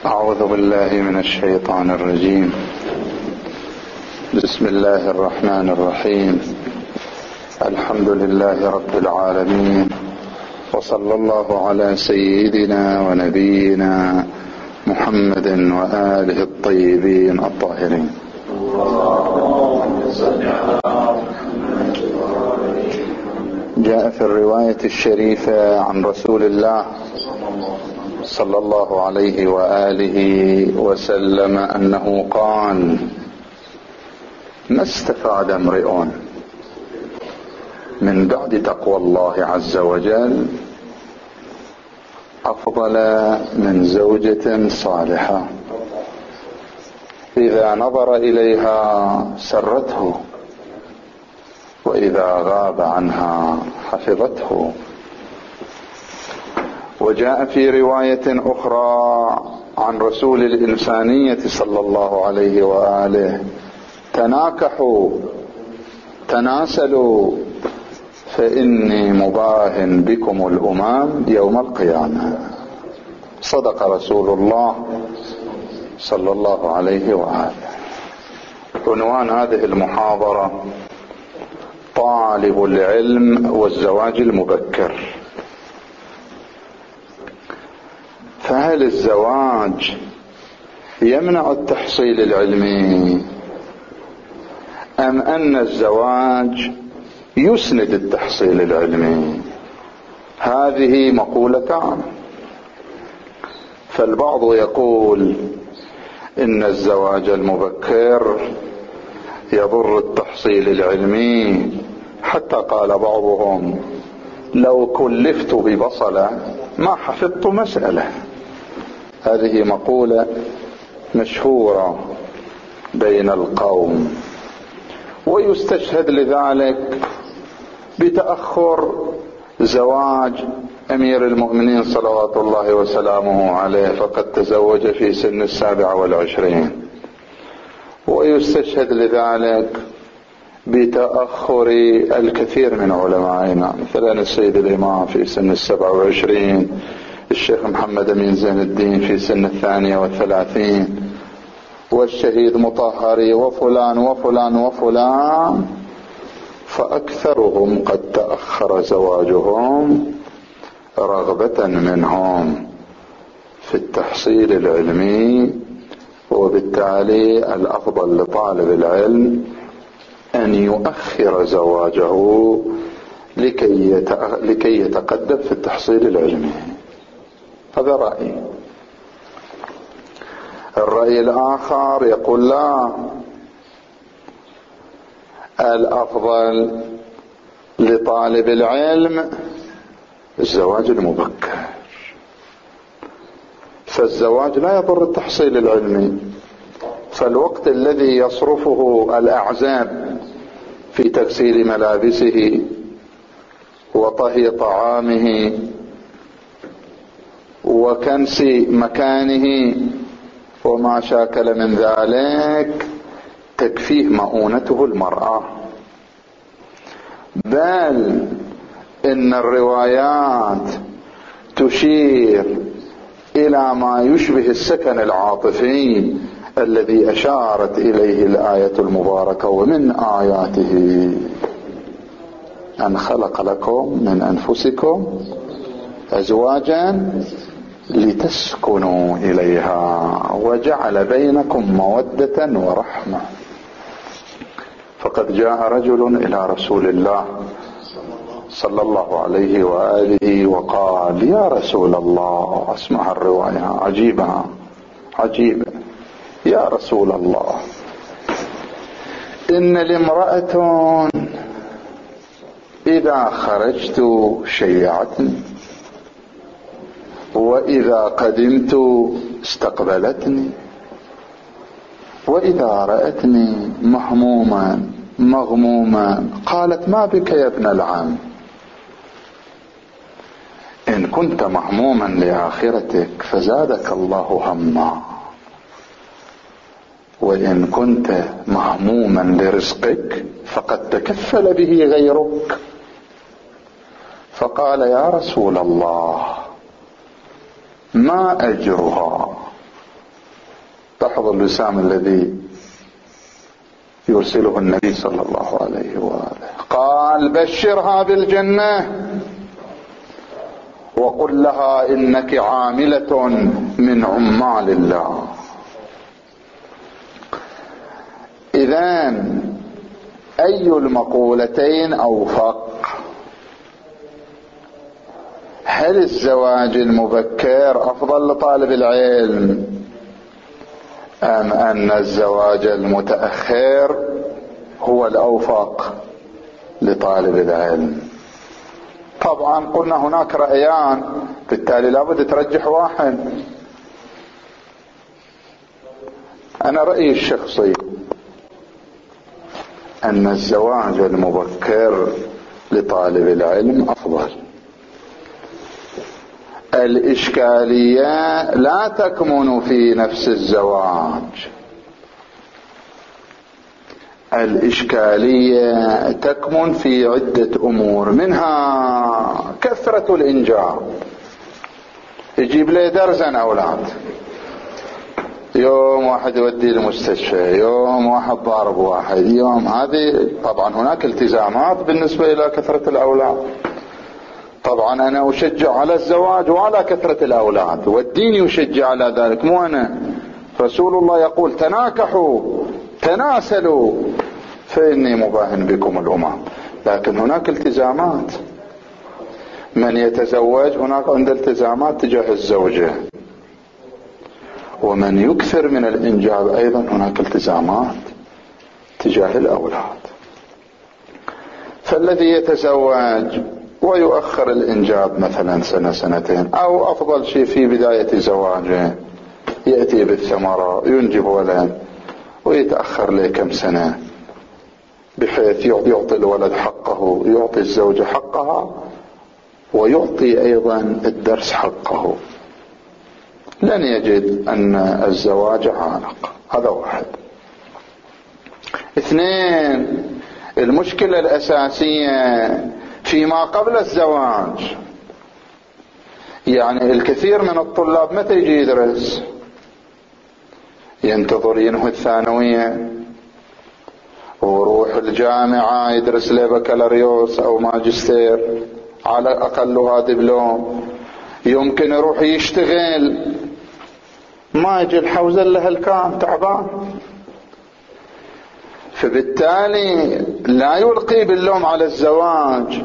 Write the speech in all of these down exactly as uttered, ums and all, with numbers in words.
أعوذ بالله من الشيطان الرجيم. بسم الله الرحمن الرحيم. الحمد لله رب العالمين، وصلى الله على سيدنا ونبينا محمد وآله الطيبين الطاهرين. جاء في الرواية الشريفة عن رسول الله صلى الله عليه وآله وسلم أنه قال: ما استفاد امرئ من بعد تقوى الله عز وجل أفضل من زوجة صالحة إذا نظر إليها سرته، وإذا غاب عنها حفظته. وجاء في رواية أخرى عن رسول الإنسانية صلى الله عليه وآله: تناكحوا تناسلوا فإني مباه بكم الأمم يوم القيامة. صدق رسول الله صلى الله عليه وآله. عنوان هذه المحاضرة: طالب العلم والزواج المبكر. فهل الزواج يمنع التحصيل العلمي، أم أن الزواج يسند التحصيل العلمي؟ هذه مقولتان. فالبعض يقول إن الزواج المبكر يضر التحصيل العلمي، حتى قال بعضهم: لو كلفت ببصلة ما حفظت مسألة. هذه مقولة مشهورة بين القوم، ويستشهد لذلك بتأخر زواج أمير المؤمنين صلوات الله وسلامه عليه، فقد تزوج في سن السابعة والعشرين. ويستشهد لذلك بتأخر الكثير من علمائنا، مثلا السيد الإمام في سن السبعة وعشرين، الشيخ محمد أمين زين الدين في سن الثانية والثلاثين، والشهيد مطهري، وفلان وفلان وفلان. فأكثرهم قد تأخر زواجهم رغبة منهم في التحصيل العلمي. وبالتالي الأفضل لطالب العلم أن يؤخر زواجه لكي لكي يتقدم في التحصيل العلمي. هذا رأي. الرأي الآخر يقول: لا، الأفضل لطالب العلم الزواج المبكر. فالزواج لا يضر التحصيل العلمي، فالوقت الذي يصرفه الأعزاب في تغسيل ملابسه وطهي طعامه وكنس مكانه وما شاكل من ذلك تكفيه مؤونته المرأة. بل إن الروايات تشير إلى ما يشبه السكن العاطفي الذي أشارت إليه الآية المباركة: ومن آياته أن خلق لكم من أنفسكم أزواجا لتسكنوا إليها وجعل بينكم مودة ورحمة. فقد جاء رجل إلى رسول الله صلى الله عليه وآله وقال: يا رسول الله، اسمع الرواية عجيبة عجيبة، يا رسول الله، إن لامرأة إذا خرجت شيعتني، وإذا قدمت استقبلتني، وإذا رأتني مهموما مغموما قالت: ما بك يا ابن العم؟ إن كنت مهموما لآخرتك فزادك الله هما، وإن كنت مهموما لرزقك فقد تكفل به غيرك. فقال: يا رسول الله، ما أجرها؟ لاحظوا الوسام الذي يرسله النبي صلى الله عليه وآله. قال بشرها بالجنة وقل لها إنك عاملة من عمال الله. إذن أي المقولتين أوفق؟ هل الزواج المبكر أفضل لطالب العلم أم أن الزواج المتأخر هو الأوفق لطالب العلم؟ طبعا قلنا هناك رأيان، بالتالي لابد ترجح واحد. أنا رأيي الشخصي أن الزواج المبكر لطالب العلم أفضل. الإشكالية لا تكمن في نفس الزواج، الإشكالية تكمن في عدة أمور، منها كثرة الإنجاب. يجيب لي درزن أولاد، يوم واحد يودي المستشفى، يوم واحد ضارب واحد، يوم هذه طبعا هناك التزامات بالنسبة إلى كثرة الأولاد. طبعا أنا أشجع على الزواج وعلى كثرة الأولاد، والدين يشجع على ذلك، مو أنا. رسول الله يقول تناكحوا تناسلوا فإني مباهن بكم الأمم. لكن هناك التزامات، من يتزوج هناك عند التزامات تجاه الزوجة، ومن يكثر من الإنجاب أيضا هناك التزامات تجاه الأولاد. فالذي يتزوج ويؤخر الإنجاب مثلا سنة سنتين، أو أفضل شيء في بداية زواجه يأتي بالثمرة ينجب ولد ويتأخر له كم سنة، بحيث يعطي الولد حقه، يعطي الزوجة حقها، ويعطي أيضا الدرس حقه، لن يجد أن الزواج عانق. هذا واحد. اثنين، المشكلة الأساسية فيما قبل الزواج. يعني الكثير من الطلاب متى يجي يدرس؟ ينتظر ينهي الثانوية ويروح الجامعة يدرس له بكالوريوس أو ماجستير، على أقلها دبلوم. يمكن يروح يشتغل، ما يجي الحوزة إلا هالكام تعبان. فبالتالي لا يلقي باللوم على الزواج،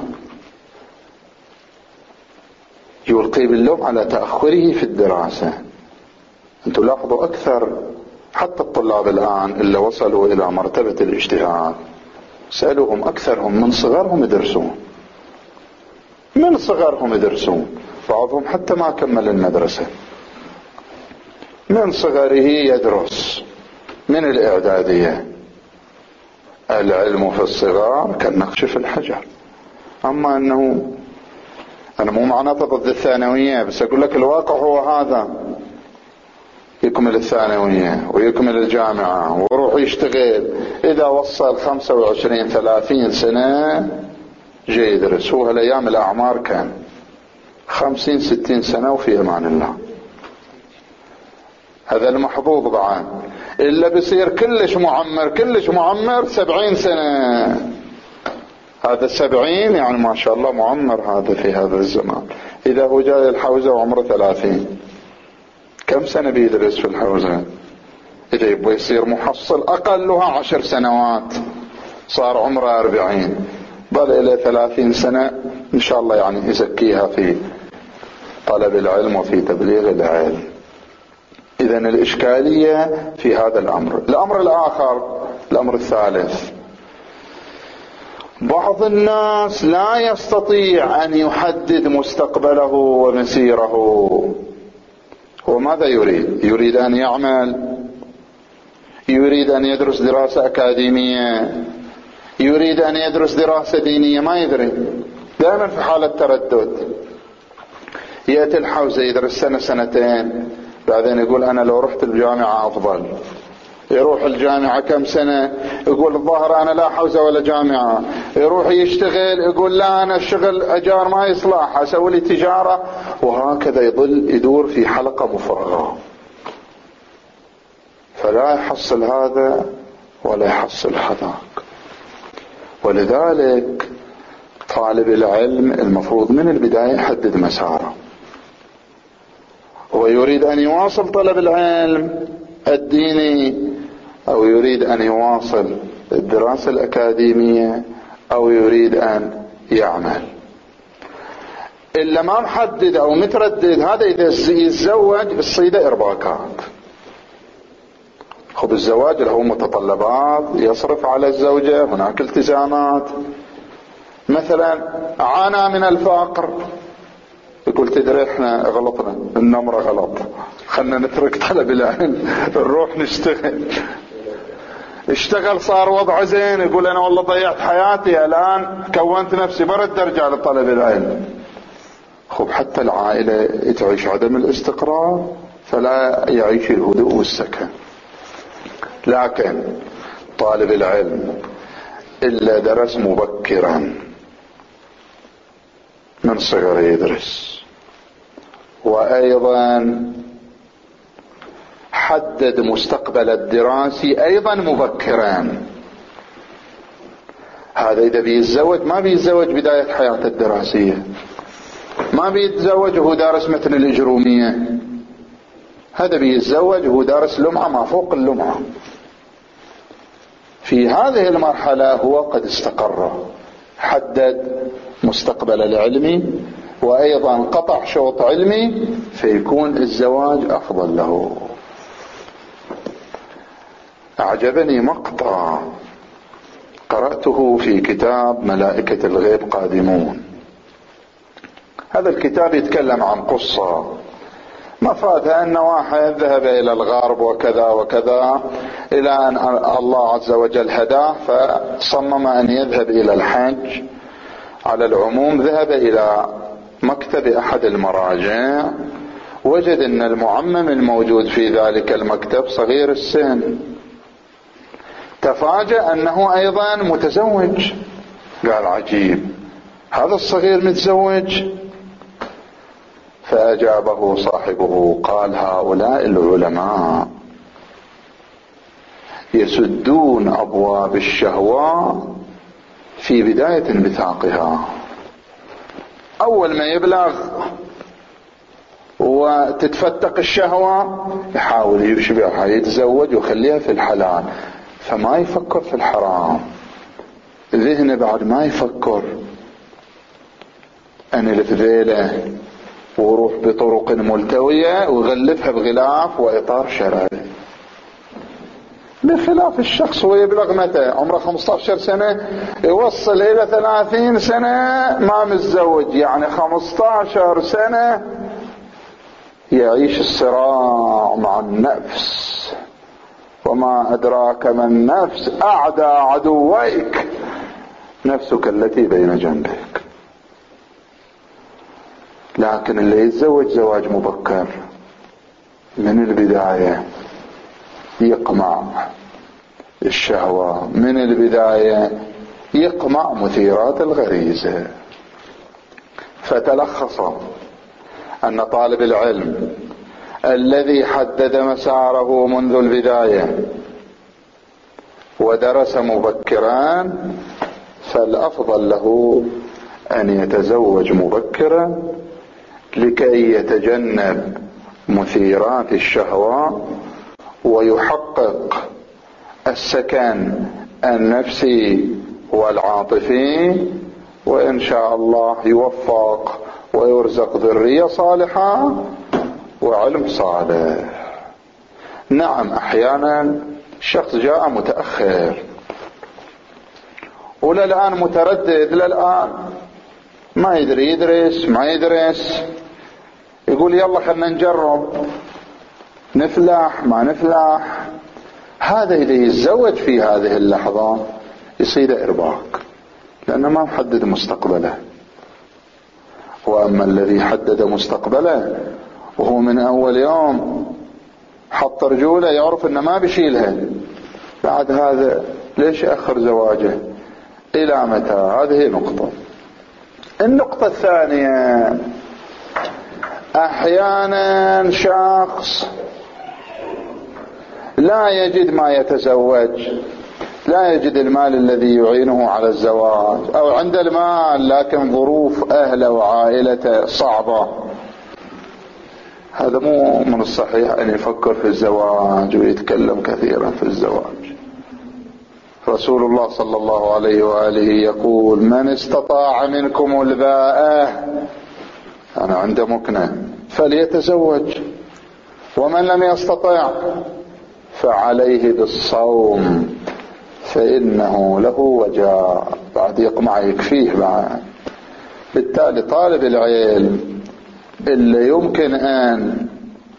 يلقي باللوم على تأخره في الدراسة. انتم لاحظوا أكثر حتى الطلاب الآن اللي وصلوا إلى مرتبة الاجتهاد، سألوهم أكثرهم من صغرهم يدرسون، من صغرهم يدرسون، بعضهم حتى ما كمل المدرسة، من صغره يدرس من الإعدادية. العلم في الصغار كالنقش في الحجر. أما أنه أنا مو معناته ضد الثانوية، بس أقول لك الواقع هو هذا، يكمل الثانوية ويكمل الجامعة ويروح يشتغل، إذا وصل خمسة وعشرين ثلاثين سنة جاي يدرس. هو هالأيام الأعمار كان خمسين ستين سنة وفي أمان الله. هذا المحظوظ بعد، إلا بيصير كلش معمر كلش معمر سبعين سنة، هذا سبعين يعني ما شاء الله معمر هذا في هذا الزمان. إذا هو جاي الحوزة وعمره ثلاثين، كم سنة بيدرس في الحوزة؟ إذا يبغى يصير محصل أقلها عشر سنوات، صار عمره أربعين، بل إلى ثلاثين سنة إن شاء الله يعني يزكيها في طلب العلم وفي تبليغ العلم. إذن الإشكالية في هذا الأمر. الأمر الآخر، الأمر الثالث، بعض الناس لا يستطيع أن يحدد مستقبله ومسيره. وماذا يريد؟ يريد أن يعمل، يريد أن يدرس دراسة أكاديمية، يريد أن يدرس دراسة دينية، ما يدري، دائما في حالة تردد. يأتي الحوزة يدرس سنة سنتين، بعدين يقول أنا لو رحت الجامعة أفضل. يروح الجامعة كم سنة يقول الظاهر أنا لا حوزة ولا جامعة. يروح يشتغل يقول لا أنا الشغل أجار ما يصلح، أسوي لي تجارة، وهكذا يظل يدور في حلقة مفرغة. فلا يحصل هذا ولا يحصل هذاك. ولذلك طالب العلم المفروض من البداية يحدد مساره، ويريد أن يواصل طلب العلم الديني أو يريد أن يواصل الدراسة الأكاديمية أو يريد أن يعمل. إلا ما محدد أو متردد، هذا إذا يتزوج الصيدة إرباكات. خب الزواج له متطلبات، يصرف على الزوجة، هناك التزامات. مثلا عانى من الفقر، يقول تدري احنا غلطنا، النمرة غلط، خلنا نترك طلب العلم نروح نشتغل. اشتغل صار وضعه زين، يقول انا والله ضيعت حياتي الان كونت نفسي برد ارجع لطلب العلم. خب حتى العائلة تعيش عدم الاستقرار، فلا يعيش الهدوء والسكن. لكن طالب العلم إلا درس مبكرا من صغره يدرس، وأيضا حدد مستقبل الدراسي أيضا مبكرا. هذا إذا بيتزوج ما بيتزوج بداية حياته الدراسية، ما بيتزوج وهو دارس مثل الإجرومية، هذا بيتزوج وهو دارس لمعة ما فوق اللمعة. في هذه المرحلة هو قد استقر، حدد مستقبل العلمي وأيضا قطع شوط علمي، فيكون الزواج أفضل له. أعجبني مقطع قرأته في كتاب ملائكة الغيب قادمون. هذا الكتاب يتكلم عن قصة مفادها أن واحد ذهب إلى الغرب وكذا وكذا، إلى أن الله عز وجل هداه فصمم أن يذهب إلى الحج. على العموم ذهب إلى مكتب أحد المراجع، وجد أن المعمم الموجود في ذلك المكتب صغير السن. تفاجأ أنه أيضا متزوج، قال عجيب هذا الصغير متزوج. فأجابه صاحبه قال هؤلاء العلماء يسدون أبواب الشهوة في بداية انبثاقها. أول ما يبلغ وتتفتق الشهوة يحاول يشبعها، يتزوج ويخليها في الحلال، فما يفكر في الحرام. ذهنه بعد ما يفكر أن الفذيلة وروح بطرق ملتوية ويغلفها بغلاف وإطار شرعي، بخلاف الشخص ويبلغ متى عمره خمسة عشر سنة يوصل إلى ثلاثين سنة ما متزوج، يعني خمسة عشر سنة يعيش الصراع مع النفس. وما أدراك ما النفس، أعدى عدويك نفسك التي بين جنبك. لكن اللي يتزوج زواج مبكر من البداية يقمع الشهوة، من البداية يقمع مثيرات الغريزة. فتلخص أن طالب العلم الذي حدد مساره منذ البداية ودرس مبكرا فالأفضل له أن يتزوج مبكرا لكي يتجنب مثيرات الشهوة ويحقق السكن النفسي والعاطفي، وإن شاء الله يوفق ويرزق ذرية صالحة وعلم صالح. نعم أحيانا شخص جاء متأخر وللآن متردد، للآن ما يدري يدرس ما يدرس، يقول يلا خلنا نجرب نفلح ما نفلح. هذا إذا يتزوج في هذه اللحظة يصير إرباك، لأنه ما محدد مستقبله. وأما الذي حدد مستقبله وهو من أول يوم حط رجوله يعرف أنه ما بيشيلها، بعد هذا ليش يأخر زواجه إلى متى؟ هذه نقطة. النقطة الثانية، أحيانا شخص لا يجد ما يتزوج، لا يجد المال الذي يعينه على الزواج، أو عند المال لكن ظروف أهله وعائلته صعبة، هذا مو من الصحيح أن يفكر في الزواج ويتكلم كثيرا في الزواج. رسول الله صلى الله عليه وآله يقول: من استطاع منكم الباءة، أنا عنده مكنة، فليتزوج، ومن لم يستطع فعليه بالصوم فإنه له وجاء. بعد يقمع يكفيه بعد. بالتالي طالب العلم اللي يمكن أن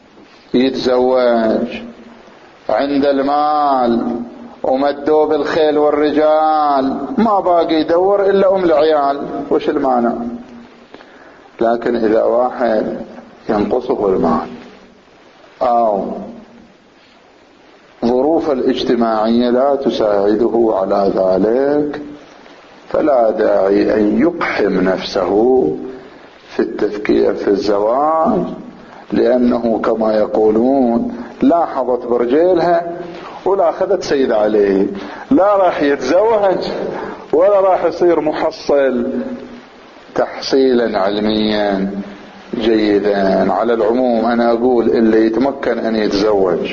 يتزوج عند المال ومدوا بالخيل والرجال، ما باقي يدور إلا أم العيال، وش المانع؟ لكن إذا واحد ينقصه المال أو ظروف الاجتماعية لا تساعده على ذلك، فلا داعي أن يقحم نفسه في التفكير في الزواج، لأنه كما يقولون لاحظت برجيلها ولا أخذت سيد عليه، لا راح يتزوج ولا راح يصير محصل تحصيلا علميا جيدا. على العموم أنا أقول اللي يتمكن أن يتزوج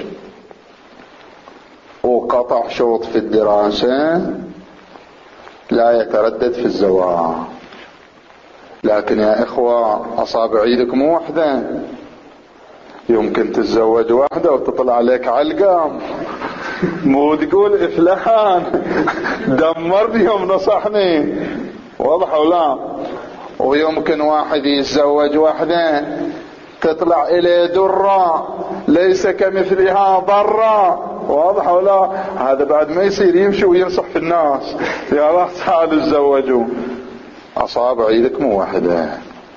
وقطع شوط في الدراسة لا يتردد في الزواج. لكن يا إخوة، أصابع ايدك مو واحدة، يمكن تتزوج واحدة وتطلع عليك علقام، مو تقول إفلحان دمرني يوم نصحني، واضح ولا؟ ويمكن واحد يتزوج واحدة تطلع إليه درة ليس كمثلها ضرة، واضح ولا؟ هذا بعد ما يصير يمشي وينصح في الناس: يا الله تعالوا تزوجوا. أصابع ايدك مو واحدة،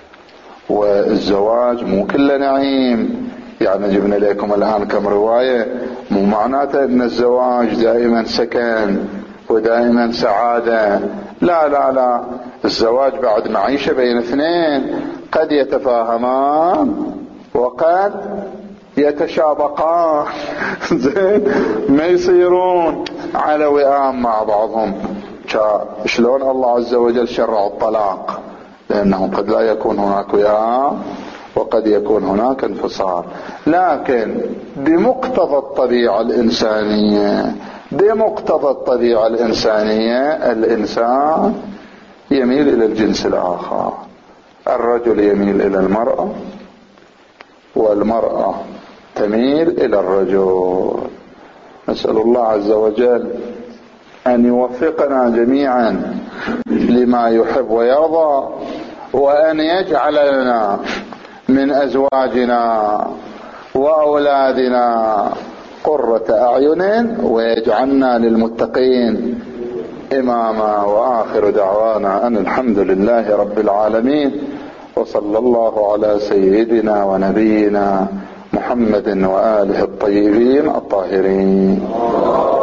والزواج مو كله نعيم. يعني جبنا لكم الآن كم رواية، مو معناته ان الزواج دائما سكن ودائما سعادة، لا لا لا، الزواج بعد معيشة بين اثنين، قد يتفاهمان وقد يتشابقان زين، ما يصيرون على وئام مع بعضهم. شلون الله عز وجل شرع الطلاق؟ لأنه قد لا يكون هناك وئام وقد يكون هناك انفصال، لكن بمقتضى الطبيعة الإنسانية بمقتضى الطبيعة الإنسانية الإنسان يميل إلى الجنس الآخر. الرجل يميل إلى المرأة والمرأة تميل إلى الرجل. نسأل الله عز وجل أن يوفقنا جميعا لما يحب ويرضى، وأن يجعل لنا من أزواجنا وأولادنا قرة أعين، ويجعلنا للمتقين إماما. وآخر دعوانا أن الحمد لله رب العالمين، وصلى الله على سيدنا ونبينا محمد وآله الطيبين الطاهرين.